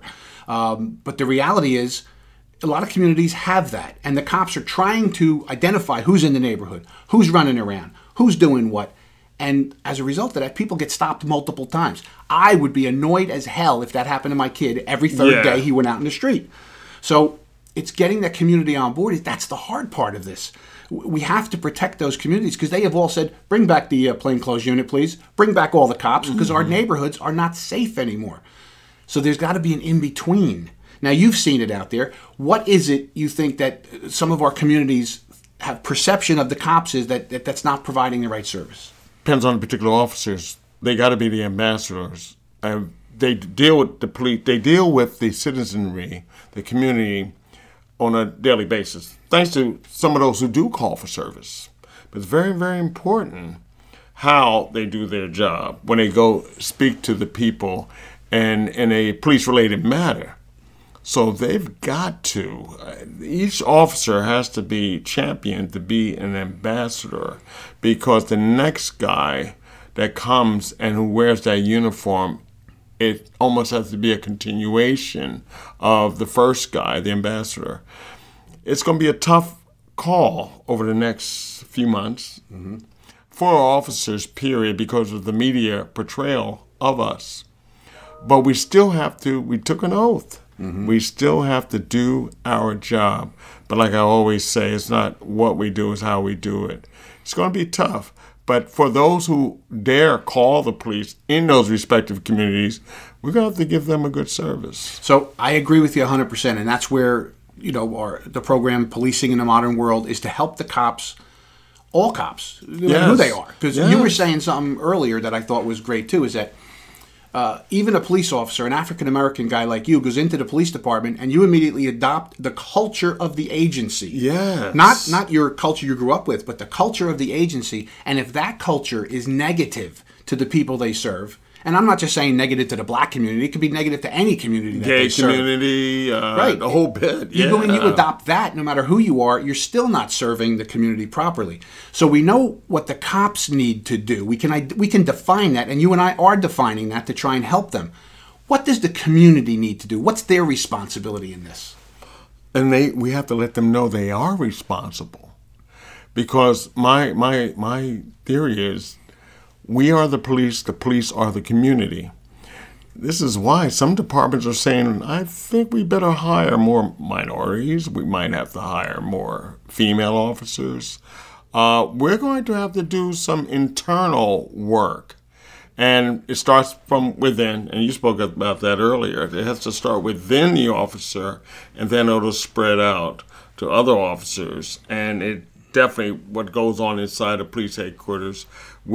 But the reality is, a lot of communities have that. And the cops are trying to identify who's in the neighborhood, who's running around, who's doing what. And as a result of that, people get stopped multiple times. I would be annoyed as hell if that happened to my kid every third day he went out in the street. So it's getting that community on board. That's the hard part of this. We have to protect those communities because they have all said, bring back the plainclothes unit, please. Bring back all the cops because our neighborhoods are not safe anymore. So there's got to be an in-between. Now, you've seen it out there. What is it you think that some of our communities have perception of the cops is that's not providing the right service? Depends on the particular officers. They got to be the ambassadors. They deal with the police. They deal with the citizenry, the community, on a daily basis. Thanks to some of those who do call for service. But it's very, very important how they do their job when they go speak to the people and in a police-related matter. So they've got to, each officer has to be championed to be an ambassador, because the next guy that comes and who wears that uniform, it almost has to be a continuation of the first guy, the ambassador. It's going to be a tough call over the next few months for our officers, period, because of the media portrayal of us. But we still have to, we took an oath. We still have to do our job. But like I always say, it's not what we do, it's how we do it. It's going to be tough. But for those who dare call the police in those respective communities, we're going to have to give them a good service. So I agree with you 100%. And that's where, the program Policing in the Modern World is to help the cops, all cops, no matter who they are. Because you were saying something earlier that I thought was great too, is that even a police officer, an African-American guy like you, goes into the police department and you immediately adopt the culture of the agency. Yes. Not your culture you grew up with, but the culture of the agency. And if that culture is negative to the people they serve, and I'm not just saying negative to the black community, it could be negative to any community that they serve. Gay community, right. The whole bit. Even when you adopt that, no matter who you are, you're still not serving the community properly. So we know what the cops need to do. We can define that, and you and I are defining that to try and help them. What does the community need to do? What's their responsibility in this? And we have to let them know they are responsible. Because my theory is, we are the police are the community. This is why some departments are saying, I think we better hire more minorities. We might have to hire more female officers. We're going to have to do some internal work And it starts from within, and you spoke about that earlier. It has to start within the officer, and then it'll spread out to other officers. And it definitely, what goes on inside the police headquarters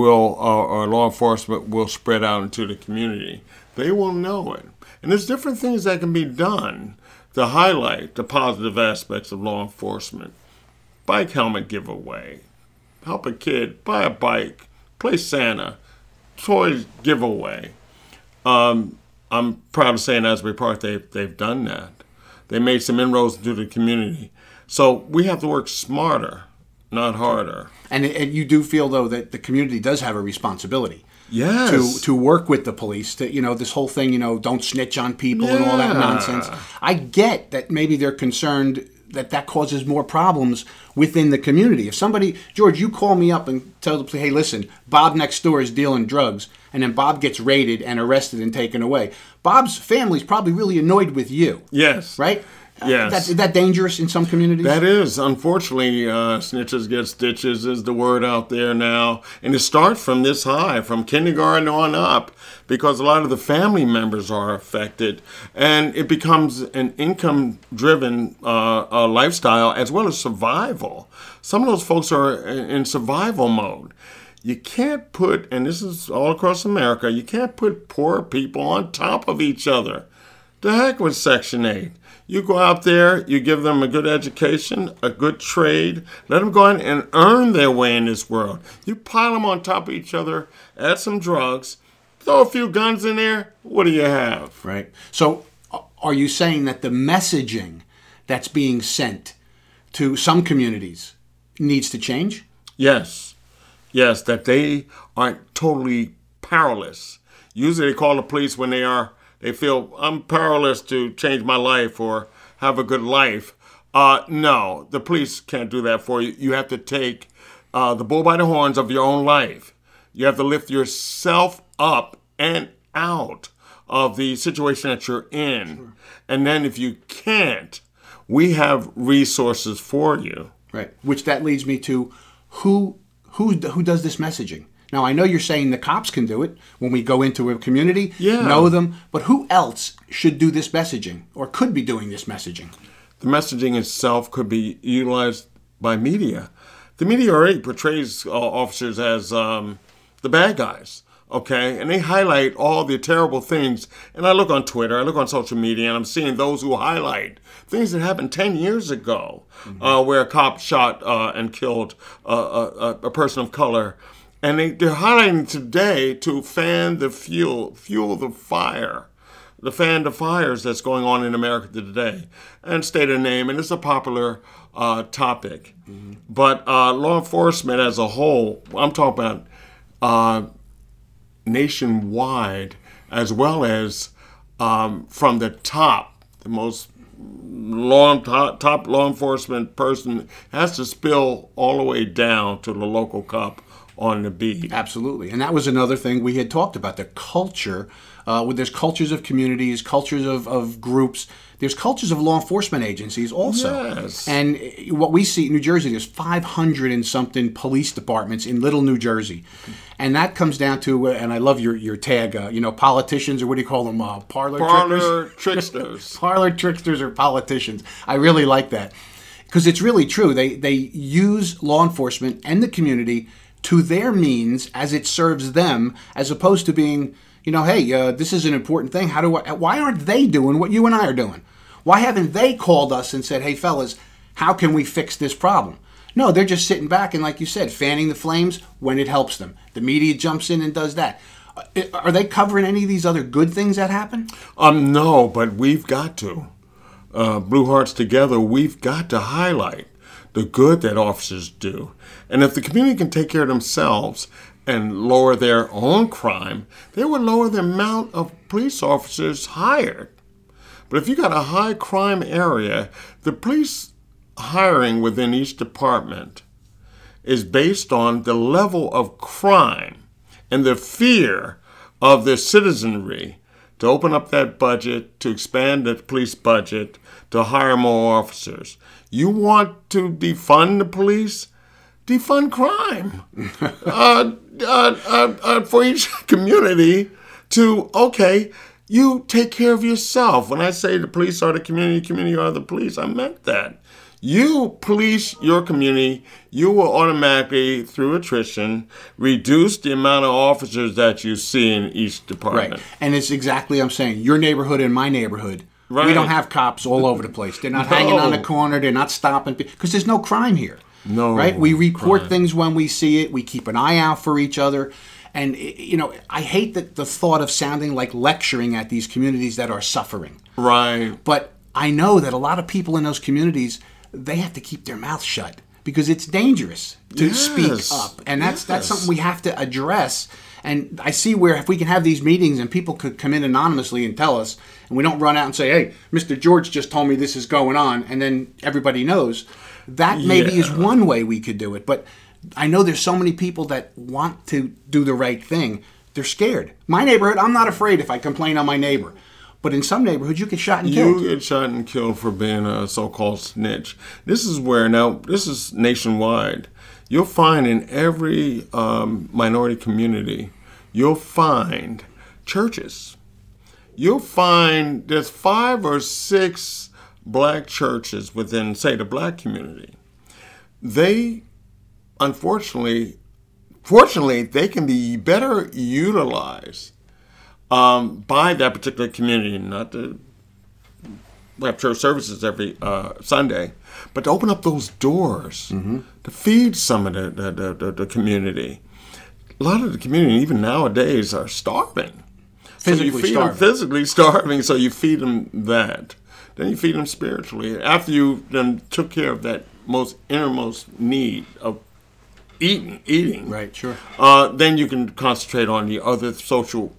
or law enforcement will spread out into the community. They will know it. And there's different things that can be done to highlight the positive aspects of law enforcement. Bike helmet giveaway, help a kid buy a bike, play Santa, toys giveaway. I'm proud to say in Asbury Park they've done that. They made some inroads into the community. So we have to work smarter, not harder. And you do feel, though, that the community does have a responsibility. Yes. To work with the police, to, this whole thing, don't snitch on people and all that nonsense. I get that maybe they're concerned that causes more problems within the community. If somebody, George, you call me up and tell the police, hey, listen, Bob next door is dealing drugs, and then Bob gets raided and arrested and taken away. Bob's family's probably really annoyed with you. Yes. Right? Yes. Is that dangerous in some communities? That is. Unfortunately, snitches get stitches is the word out there now. And it starts from this high, from kindergarten on up, because a lot of the family members are affected. And it becomes an income-driven lifestyle as well as survival. Some of those folks are in survival mode. You can't put, and this is all across America, you can't put poor people on top of each other. The heck with Section 8. You go out there, you give them a good education, a good trade, let them go out and earn their way in this world. You pile them on top of each other, add some drugs, throw a few guns in there, what do you have? Right. So are you saying that the messaging that's being sent to some communities needs to change? Yes. Yes, that they aren't totally powerless. Usually they call the police when they feel I'm powerless to change my life or have a good life. No, the police can't do that for you. You have to take the bull by the horns of your own life. You have to lift yourself up and out of the situation that you're in. Sure. And then if you can't, we have resources for you. Right. Which that leads me to who does this messaging? Now, I know you're saying the cops can do it when we go into a community, know them, but who else should do this messaging or could be doing this messaging? The messaging itself could be utilized by media. The media already portrays officers as the bad guys, okay? And they highlight all the terrible things. And I look on Twitter, I look on social media, and I'm seeing those who highlight things that happened 10 years ago, where a cop shot and killed a person of color. And they're highlighting today to fan the fuel the fire, fan the fires that's going on in America today, and state a name. And it's a popular topic. Mm-hmm. But law enforcement as a whole, I'm talking about nationwide, as well as from the top, the most top law enforcement person has to spill all the way down to the local cop on the beat. Absolutely. And that was another thing we had talked about, the culture. There's cultures of communities, cultures of groups. There's cultures of law enforcement agencies also. Yes. And what we see in New Jersey, there's 500 and something police departments in Little New Jersey. And that comes down to, and I love your tag, politicians, or what do you call them? Parlor tricksters. Parlor tricksters or politicians. I really like that. Because it's really true. They use law enforcement and the community to their means as it serves them, as opposed to being, hey, this is an important thing. Why aren't they doing what you and I are doing? Why haven't they called us and said, hey, fellas, how can we fix this problem? No, they're just sitting back and, like you said, fanning the flames when it helps them. The media jumps in and does that. Are they covering any of these other good things that happen? No, but we've got to. Blue Hearts Together, we've got to highlight the good that officers do. And if the community can take care of themselves and lower their own crime, they would lower the amount of police officers hired. But if you got a high crime area, the police hiring within each department is based on the level of crime and the fear of their citizenry to open up that budget, to expand the police budget, to hire more officers. You want to defund the police? Defund crime. for each community to, okay, you take care of yourself. When I say the police are the community are the police, I meant that. You police your community, you will automatically, through attrition, reduce the amount of officers that you see in each department. Right. And it's exactly, I'm saying, your neighborhood and my neighborhood. Right. We don't have cops all over the place. They're not hanging on the corner. They're not stopping, because there's no crime here. No. Right? We report things when we see it. We keep an eye out for each other. And, I hate the thought of sounding like lecturing at these communities that are suffering. Right. But I know that a lot of people in those communities, they have to keep their mouth shut because it's dangerous to speak up. And that's something we have to address. And I see where if we can have these meetings and people could come in anonymously and tell us, and we don't run out and say, hey, Mr. George just told me this is going on, and then everybody knows, that maybe is one way we could do it. But I know there's so many people that want to do the right thing. They're scared. My neighborhood, I'm not afraid if I complain on my neighbor. But in some neighborhoods, you get shot and killed. You get shot and killed for being a so-called snitch. This is nationwide. You'll find in every minority community, you'll find churches. You'll find there's 5 or 6 black churches within, say, the black community. They, fortunately, they can be better utilized by that particular community, not to have church services every Sunday, but to open up those doors to feed some of the community. A lot of the community, even nowadays, are starving. Physically starving, so you feed them that. Then you feed them spiritually. After you then took care of that innermost need of eating. Right, sure. Then you can concentrate on the other social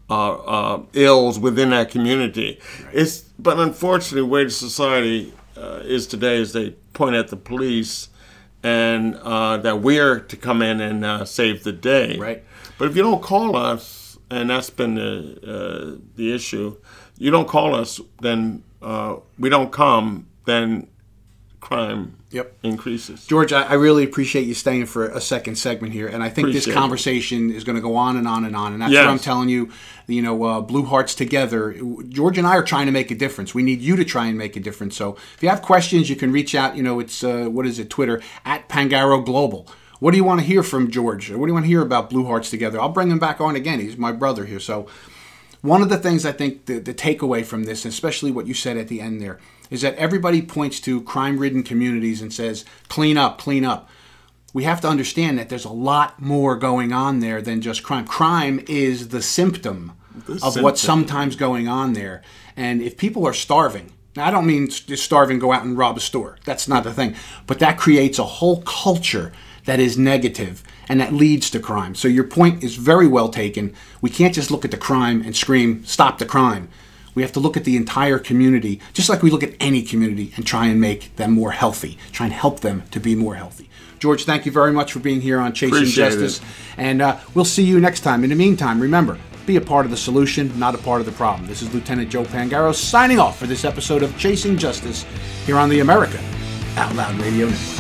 ills within that community. Right. But unfortunately, the way the society is today is they point at the police and that we're to come in and save the day. Right. But if you don't call us, and that's been the issue, you don't call us, then we don't come, then crime increases. George, I really appreciate you staying for a second segment here, and I think this conversation is going to go on and on and on, and that's what I'm telling you. Blue Hearts Together, George and I are trying to make a difference. We need you to try and make a difference. So if you have questions, you can reach out. It's Twitter @Pangaro Global. What do you want to hear from George? What do you want to hear about Blue Hearts Together? I'll bring him back on again. He's my brother here. So one of the things I think the takeaway from this, especially what you said at the end there, is that everybody points to crime-ridden communities and says, clean up, clean up. We have to understand that there's a lot more going on there than just crime. Crime is the symptom of what's sometimes going on there. And if people are starving, now I don't mean just starving, go out and rob a store. That's not the thing. But that creates a whole culture that is negative and that leads to crime. So your point is very well taken. We can't just look at the crime and scream, stop the crime. We have to look at the entire community, just like we look at any community, and try and make them more healthy, try and help them to be more healthy. George, thank you very much for being here on Chasing Justice. And we'll see you next time. In the meantime, remember, be a part of the solution, not a part of the problem. This is Lieutenant Joe Pangaro signing off for this episode of Chasing Justice here on the America Out Loud Radio Network.